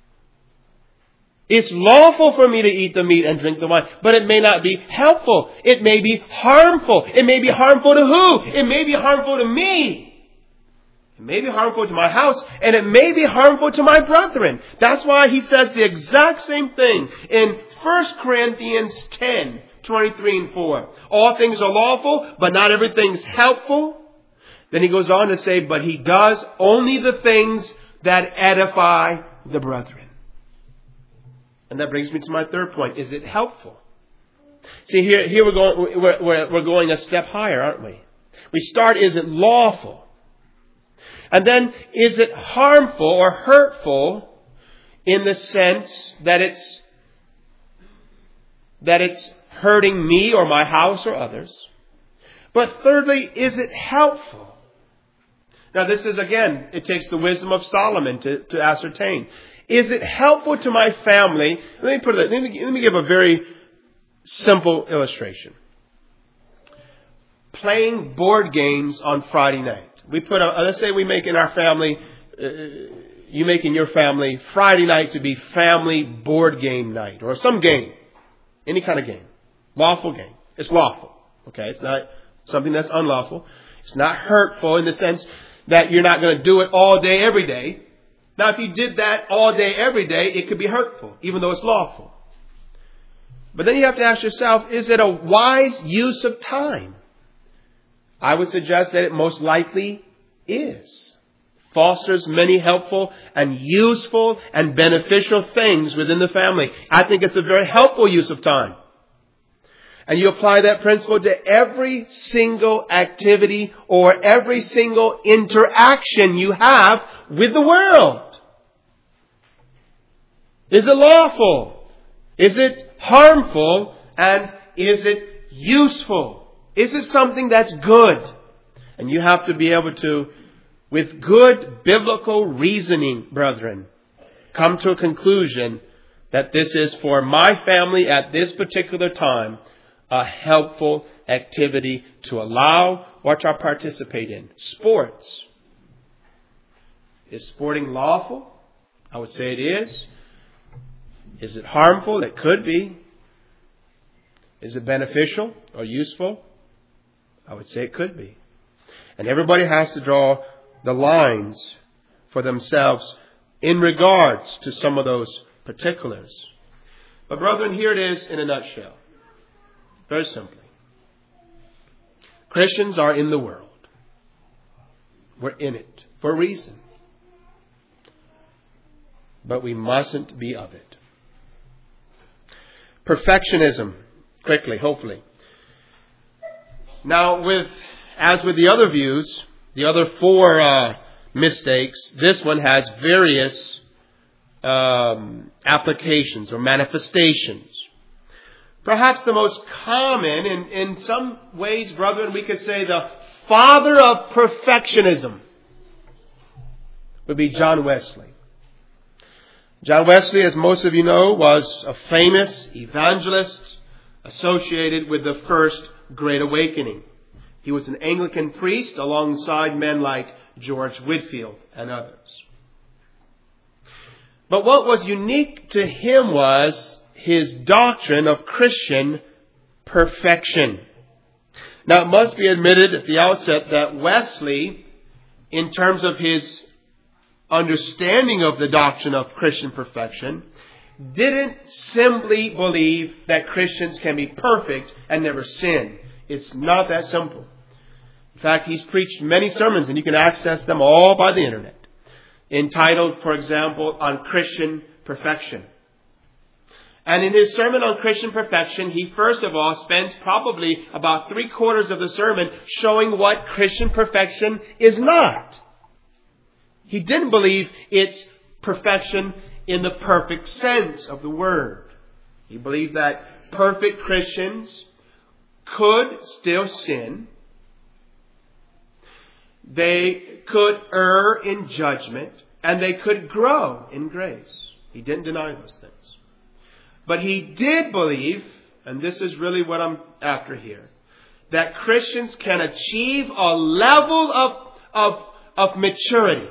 It's lawful for me to eat the meat and drink the wine, but it may not be helpful. It may be harmful. It may be harmful to who? It may be harmful to me. It may be harmful to my house, and it may be harmful to my brethren. That's why he says the exact same thing in First Corinthians ten, twenty-three and four. All things are lawful, but not everything's helpful. Then he goes on to say, but he does only the things that edify the brethren. And that brings me to my third point. Is it helpful? See, here, here we're going, we're, we're, we're going a step higher, aren't we? We start, is it lawful? And then, is it harmful or hurtful in the sense that it's, that it's hurting me or my house or others? But thirdly, is it helpful? Now, this is, again, it takes the wisdom of Solomon to, to ascertain. Is it helpful to my family? Let me put it. Let me, let me give a very simple illustration. Playing board games on Friday night. We put a, let's say we make in our family, uh, you make in your family Friday night to be family board game night or some game, any kind of game, lawful game. It's lawful. Okay, it's not something that's unlawful. It's not hurtful in the sense that you're not going to do it all day, every day. Now, if you did that all day, every day, it could be hurtful, even though it's lawful. But then you have to ask yourself, is it a wise use of time? I would suggest that it most likely is. Fosters many helpful and useful and beneficial things within the family. I think it's a very helpful use of time. And you apply that principle to every single activity or every single interaction you have with the world. Is it lawful? Is it harmful? And is it useful? Is it something that's good? And you have to be able to, with good biblical reasoning, brethren, come to a conclusion that this is for my family at this particular time a helpful activity to allow or to participate in. Sports. Is sporting lawful? I would say it is. Is it harmful? It could be. Is it beneficial or useful? I would say it could be. And everybody has to draw the lines for themselves in regards to some of those particulars. But brethren, here it is in a nutshell. Very simply. Christians are in the world. We're in it for a reason. But we mustn't be of it. Perfectionism. Quickly, hopefully. Now, with as with the other views, the other four uh, mistakes, this one has various um, applications or manifestations. Perhaps the most common, in, in some ways, brethren, we could say the father of perfectionism would be John Wesley. John Wesley, as most of you know, was a famous evangelist associated with the First Great Awakening. He was an Anglican priest alongside men like George Whitefield and others. But what was unique to him was his doctrine of Christian perfection. Now, it must be admitted at the outset that Wesley, in terms of his understanding of the doctrine of Christian perfection, didn't simply believe that Christians can be perfect and never sin. It's not that simple. In fact, he's preached many sermons, and you can access them all by the internet, entitled, for example, On Christian Perfection. And in his sermon on Christian perfection, he first of all spends probably about three quarters of the sermon showing what Christian perfection is not. He didn't believe it's perfection in the perfect sense of the word. He believed that perfect Christians could still sin. They could err in judgment, and they could grow in grace. He didn't deny those things. But he did believe, and this is really what I'm after here, that Christians can achieve a level of, of, of maturity,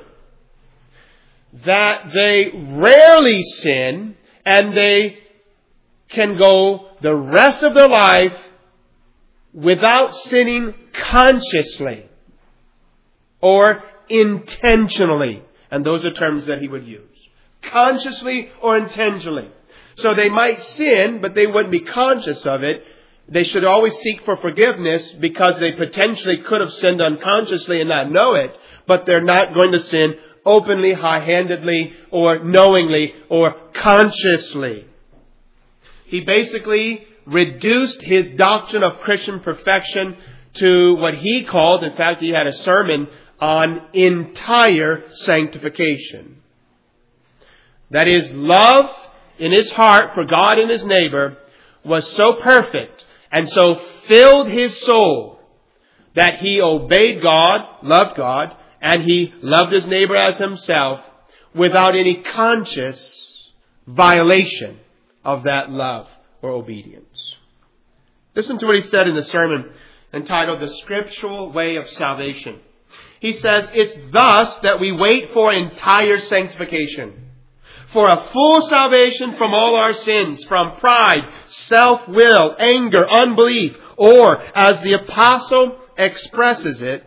that they rarely sin, and they can go the rest of their life without sinning consciously or intentionally. And those are terms that he would use. Consciously or intentionally. So they might sin, but they wouldn't be conscious of it. They should always seek for forgiveness because they potentially could have sinned unconsciously and not know it. But they're not going to sin openly, high-handedly, or knowingly, or consciously. He basically reduced his doctrine of Christian perfection to what he called, in fact, he had a sermon on entire sanctification. That is, love in his heart for God and his neighbor was so perfect and so filled his soul that he obeyed God, loved God, and he loved his neighbor as himself without any conscious violation of that love or obedience. Listen to what he said in the sermon entitled The Scriptural Way of Salvation. He says, it's thus that we wait for entire sanctification, for a full salvation from all our sins, from pride, self-will, anger, unbelief, or, as the apostle expresses it,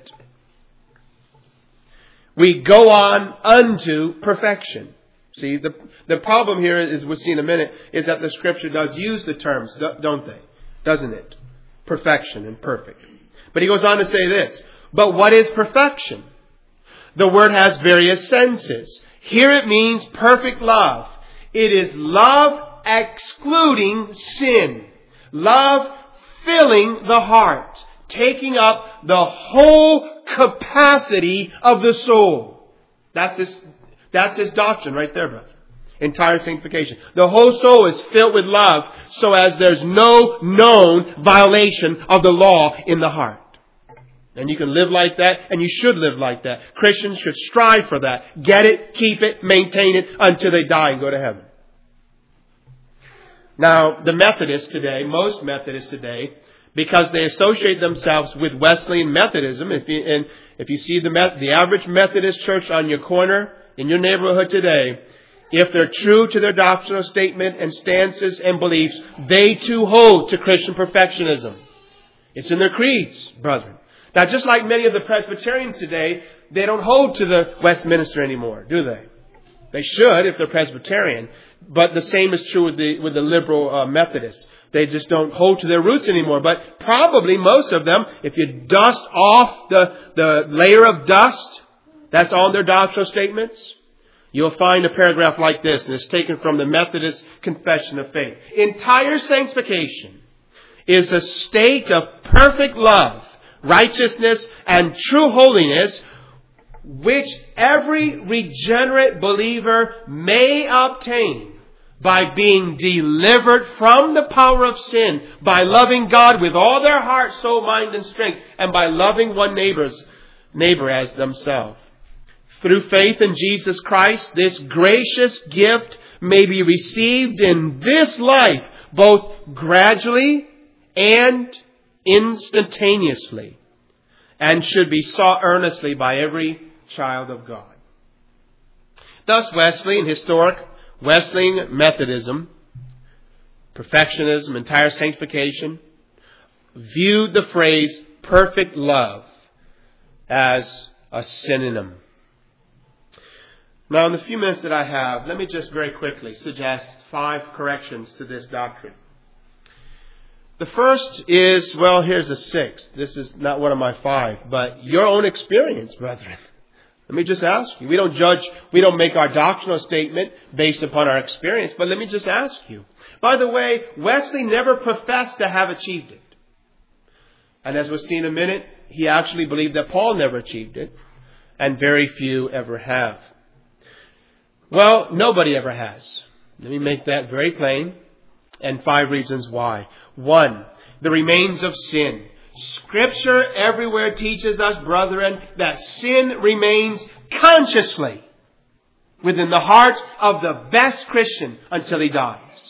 we go on unto perfection. See, the, the problem here is, we'll see in a minute, is that the Scripture does use the terms, don't they? Doesn't it? Perfection and perfect. But he goes on to say this, but what is perfection? The word has various senses. Here it means perfect love. It is love excluding sin. Love filling the heart, taking up the whole capacity of the soul. That's his, that's his doctrine right there, brother. Entire sanctification. The whole soul is filled with love so as there's no known violation of the law in the heart. And you can live like that, and you should live like that. Christians should strive for that. Get it, keep it, maintain it until they die and go to heaven. Now, the Methodists today, most Methodists today, because they associate themselves with Wesleyan Methodism, if you, and if you see the, the average Methodist church on your corner, in your neighborhood today, if they're true to their doctrinal statement and stances and beliefs, they too hold to Christian perfectionism. It's in their creeds, brethren. Now, just like many of the Presbyterians today, they don't hold to the Westminster anymore, do they? They should if they're Presbyterian. But the same is true with the with the liberal uh, Methodists. They just don't hold to their roots anymore. But probably most of them, if you dust off the, the layer of dust that's on their doctrinal statements, you'll find a paragraph like this, and it's taken from the Methodist Confession of Faith. Entire sanctification is a state of perfect love, righteousness, and true holiness, which every regenerate believer may obtain by being delivered from the power of sin, by loving God with all their heart, soul, mind, and strength, and by loving one neighbor's neighbor as themselves. Through faith in Jesus Christ, this gracious gift may be received in this life, both gradually and instantaneously. and should be sought earnestly by every child of God. Thus Wesley and historic Wesleyan Methodism, perfectionism, entire sanctification, viewed the phrase perfect love as a synonym. Now, in the few minutes that I have, let me just very quickly suggest five corrections to this doctrine. The first is, well, here's the sixth. This is not one of my five, but your own experience, brethren. Let me just ask you. We don't judge, we don't make our doctrinal statement based upon our experience, but let me just ask you. By the way, Wesley never professed to have achieved it. And as we'll see in a minute, he actually believed that Paul never achieved it, and very few ever have. Well, nobody ever has. Let me make that very plain, and five reasons why. One, the remains of sin. Scripture everywhere teaches us, brethren, that sin remains consciously within the heart of the best Christian until he dies.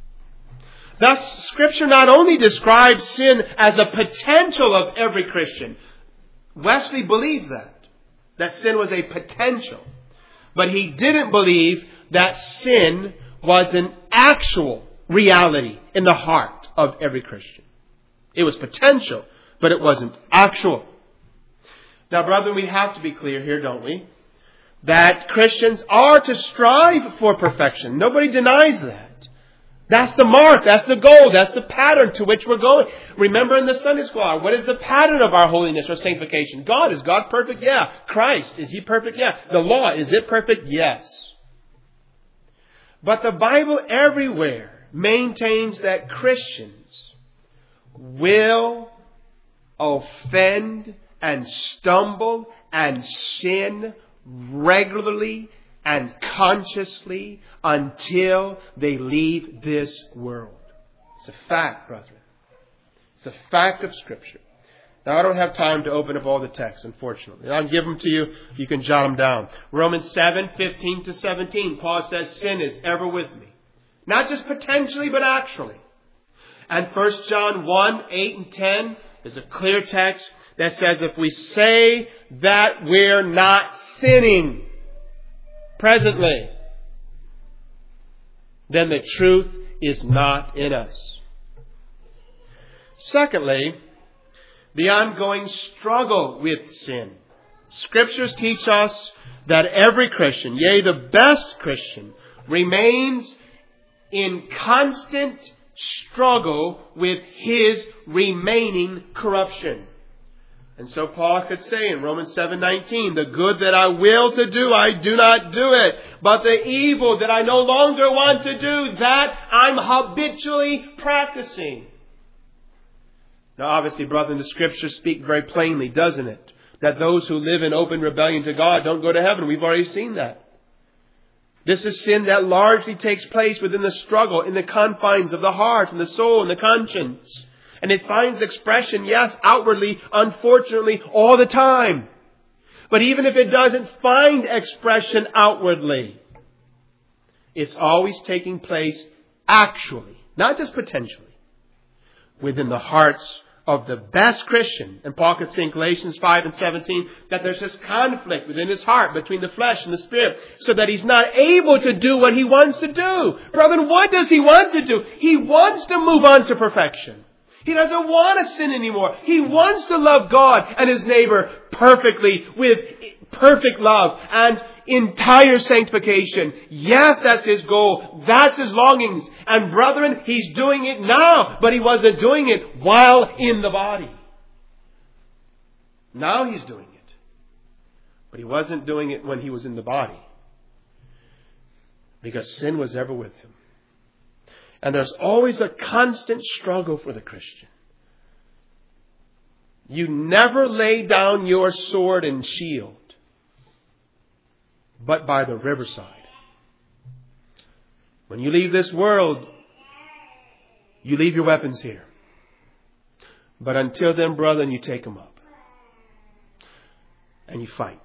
Thus, Scripture not only describes sin as a potential of every Christian. Wesley believed that, that sin was a potential. But he didn't believe that sin was an actual reality in the heart of every Christian. It was potential, but it wasn't actual. Now, brethren, we have to be clear here, don't we? That Christians are to strive for perfection. Nobody denies that. That's the mark. That's the goal. That's the pattern to which we're going. Remember in the Sunday school hour, what is the pattern of our holiness or sanctification? God, is God perfect? Yeah. Christ, is He perfect? Yeah. The law, is it perfect? Yes. But the Bible everywhere maintains that Christians will offend and stumble and sin regularly and consciously until they leave this world. It's a fact, brethren. It's a fact of Scripture. Now, I don't have time to open up all the texts, unfortunately. I'll give them to you. You can jot them down. Romans seven, fifteen to seventeen. Paul says, sin is ever with me. Not just potentially, but actually. And First John one, eight and ten is a clear text that says if we say that we're not sinning presently, then the truth is not in us. Secondly, the ongoing struggle with sin. Scriptures teach us that every Christian, yea, the best Christian, remains in constant struggle with his remaining corruption. And so Paul could say in Romans seven nineteen, the good that I will to do, I do not do it. But the evil that I no longer want to do, that I'm habitually practicing. Now obviously, brethren, the Scriptures speak very plainly, doesn't it? That those who live in open rebellion to God don't go to heaven. We've already seen that. This is sin that largely takes place within the struggle, in the confines of the heart and the soul and the conscience. And it finds expression, yes, outwardly, unfortunately, all the time. But even if it doesn't find expression outwardly, it's always taking place actually, not just potentially, within the hearts of the best Christian. And Paul could say in Galatians five and seventeen that there's this conflict within his heart between the flesh and the spirit, so that he's not able to do what he wants to do. Brethren, what does he want to do? He wants to move on to perfection. He doesn't want to sin anymore. He wants to love God and his neighbor perfectly with perfect love and entire sanctification. Yes, that's his goal. That's his longings. And brethren, he's doing it now, but he wasn't doing it while in the body. Now he's doing it. But he wasn't doing it when he was in the body, because sin was ever with him. And there's always a constant struggle for the Christian. You never lay down your sword and shield, but by the riverside. When you leave this world, you leave your weapons here. But until then, brethren, you take them up. And you fight.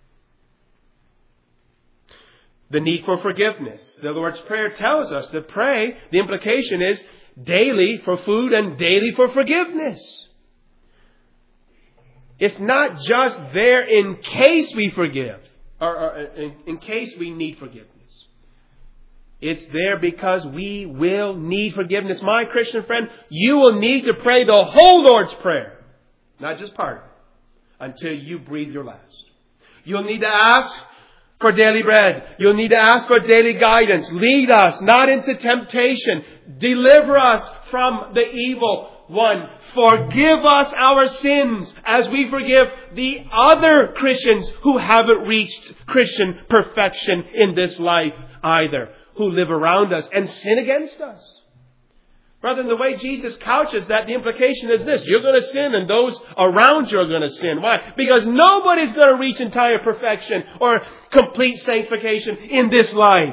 The need for forgiveness. The Lord's Prayer tells us to pray. The implication is daily for food and daily for forgiveness. It's not just there in case we forgive, or, or in, in case we need forgiveness. It's there because we will need forgiveness. My Christian friend, you will need to pray the whole Lord's Prayer, not just part of it, until you breathe your last. You'll need to ask for daily bread. You'll need to ask for daily guidance. Lead us not into temptation. Deliver us from the evil one. Forgive us our sins as we forgive the other Christians who haven't reached Christian perfection in this life either, who live around us and sin against us. Brother, the way Jesus couches that, the implication is this: you're going to sin and those around you are going to sin. Why? Because nobody's going to reach entire perfection or complete sanctification in this life.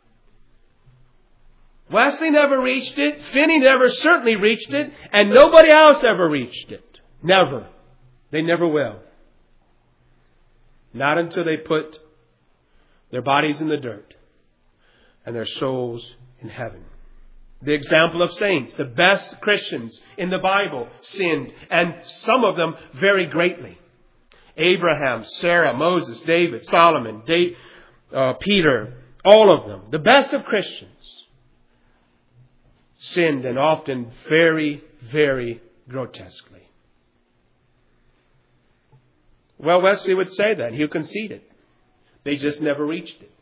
Wesley never reached it. Finney never certainly reached it. And nobody else ever reached it. Never. They never will. Not until they put their bodies in the dirt and their souls in heaven. The example of saints, the best Christians in the Bible, sinned, and some of them very greatly. Abraham, Sarah, Moses, David, Solomon, Dave, uh, Peter, all of them, the best of Christians, sinned, and often very, very grotesquely. Well, Wesley would say that. He'll concede it. They just never reached it.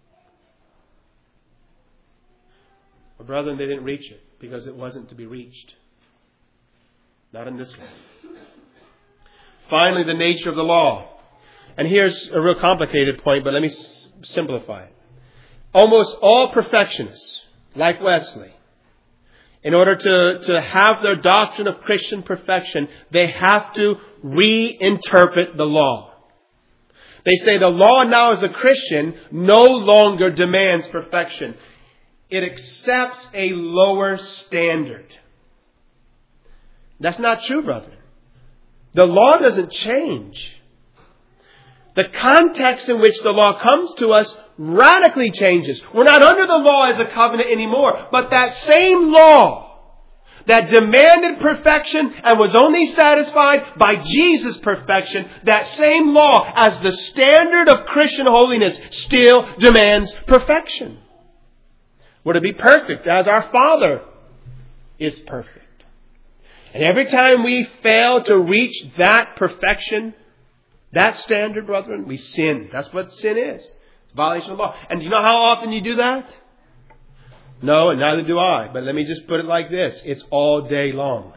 But brethren, they didn't reach it because it wasn't to be reached. Not in this life. Finally, the nature of the law. And here's a real complicated point, but let me s- simplify it. Almost all perfectionists, like Wesley, in order to, to have their doctrine of Christian perfection, they have to reinterpret the law. They say the law now as a Christian no longer demands perfection. It accepts a lower standard. That's not true, brethren. The law doesn't change. The context in which the law comes to us radically changes. We're not under the law as a covenant anymore. But that same law that demanded perfection and was only satisfied by Jesus' perfection, that same law as the standard of Christian holiness still demands perfection. We're to be perfect as our Father is perfect. And every time we fail to reach that perfection, that standard, brethren, we sin. That's what sin is. It's a violation of the law. And do you know how often you do that? No, and neither do I. But let me just put it like this. It's all day long.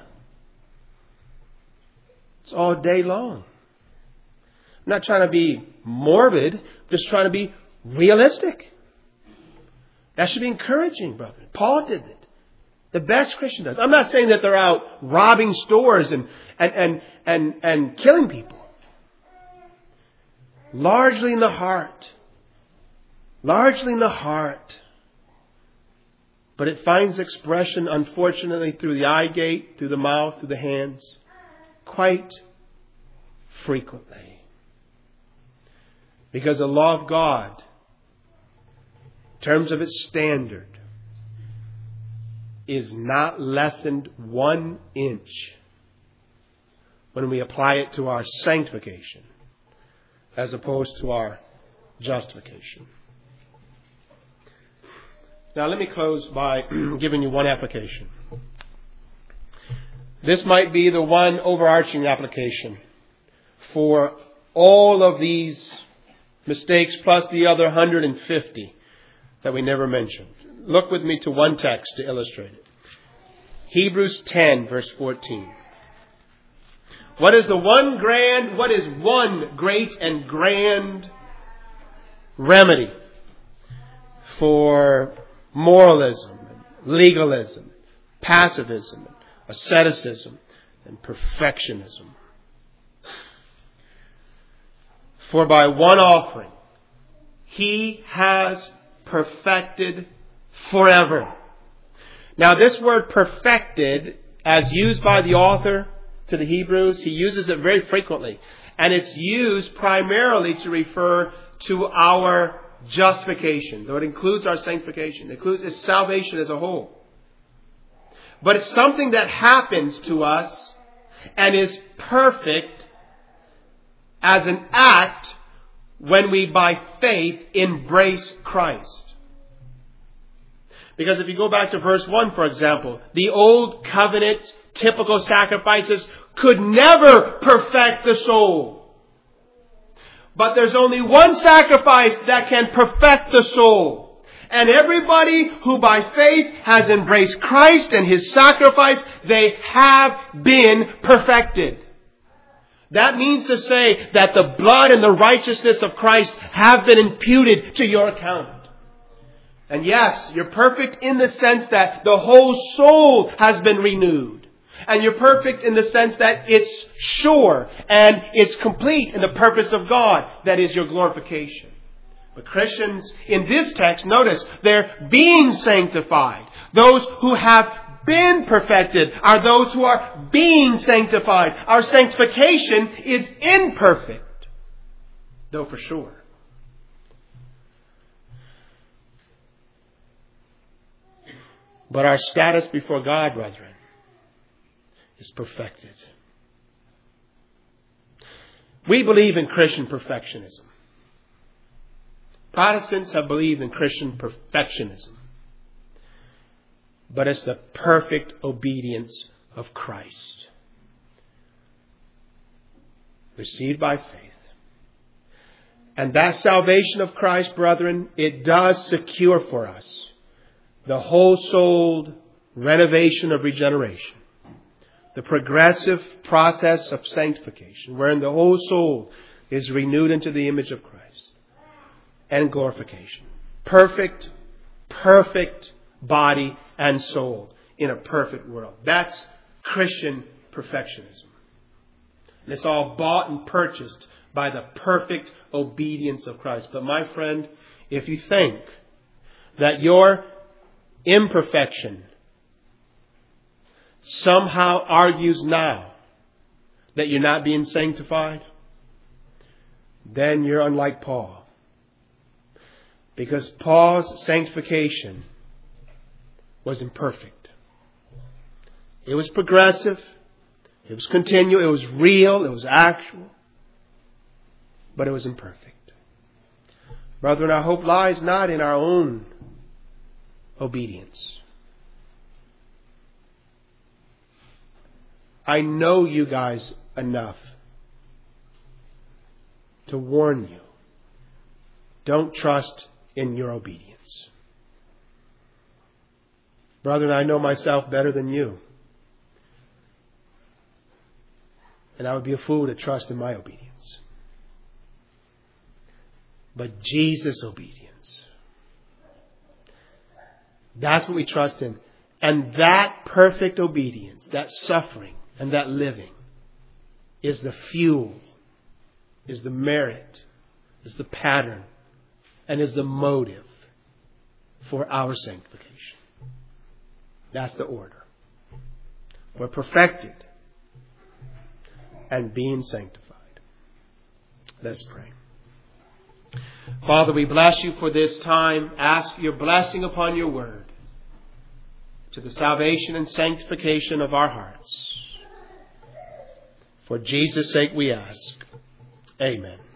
It's all day long. I'm not trying to be morbid. I'm just trying to be realistic. That should be encouraging, brethren. Paul did it. The best Christian does. I'm not saying that they're out robbing stores and, and, and, and, and killing people. Largely in the heart. Largely in the heart. But it finds expression, unfortunately, through the eye gate, through the mouth, through the hands, quite frequently. Because the law of God, in terms of its standard, is not lessened one inch when we apply it to our sanctification as opposed to our justification. Now let me close by giving you one application. This might be the one overarching application for all of these mistakes plus the other one hundred fifty that we never mentioned. Look with me to one text to illustrate it. Hebrews ten, verse fourteen. What is the one grand, what is one great and grand remedy for moralism, legalism, pacifism, asceticism, and perfectionism? For by one offering, He has perfected forever. Now this word perfected, as used by the author to the Hebrews, he uses it very frequently. And it's used primarily to refer to our justification. Though it includes our sanctification. It includes its salvation as a whole. But it's something that happens to us and is perfect as an act when we by faith embrace Christ. Because if you go back to verse one, for example, the old covenant typical sacrifices could never perfect the soul. But there's only one sacrifice that can perfect the soul. And everybody who by faith has embraced Christ and His sacrifice, they have been perfected. That means to say that the blood and the righteousness of Christ have been imputed to your account. And yes, you're perfect in the sense that the whole soul has been renewed. And you're perfect in the sense that it's sure and it's complete in the purpose of God. That is your glorification. But Christians in this text, notice, they're being sanctified. Those who have been perfected are those who are being sanctified. Our sanctification is imperfect, though for sure. But our status before God, brethren, is perfected. We believe in Christian perfectionism. Protestants have believed in Christian perfectionism. But it's the perfect obedience of Christ, received by faith. And that salvation of Christ, brethren, it does secure for us the whole-souled renovation of regeneration, the progressive process of sanctification, wherein the whole soul is renewed into the image of Christ, and glorification. Perfect, perfect body and soul in a perfect world. That's Christian perfectionism. And it's all bought and purchased by the perfect obedience of Christ. But my friend, if you think that your imperfection somehow argues now that you're not being sanctified, then you're unlike Paul. Because Paul's sanctification was imperfect. It was progressive. It was continual. It was real. It was actual. But it was imperfect. Brethren, our hope lies not in our own obedience. I know you guys enough to warn you. Don't trust in your obedience. Brethren, I know myself better than you. And I would be a fool to trust in my obedience. But Jesus' obedience, that's what we trust in. And that perfect obedience, that suffering and that living is the fuel, is the merit, is the pattern, and is the motive for our sanctification. That's the order. We're perfected and being sanctified. Let's pray. Father, we bless you for this time. Ask your blessing upon your word to the salvation and sanctification of our hearts. For Jesus' sake we ask. Amen.